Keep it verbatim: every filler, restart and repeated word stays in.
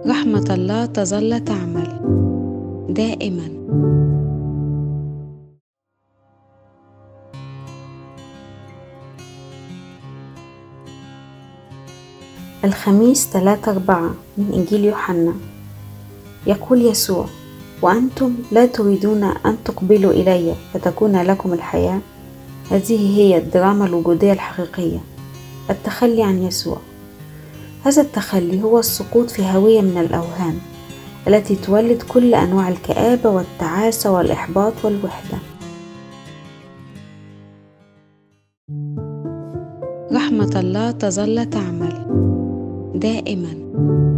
رحمة الله تظل تعمل دائما. الخميس ثلاثة أربعة من إنجيل يوحنا. يقول يسوع: وأنتم لا تريدون أن تقبلوا إلي فتكون لكم الحياة. هذه هي الدراما الوجودية الحقيقية، التخلي عن يسوع. هذا التخلي هو السقوط في هوية من الأوهام التي تولد كل أنواع الكآبة والتعاسة والإحباط والوحدة. رحمة الله تظل تعمل دائما.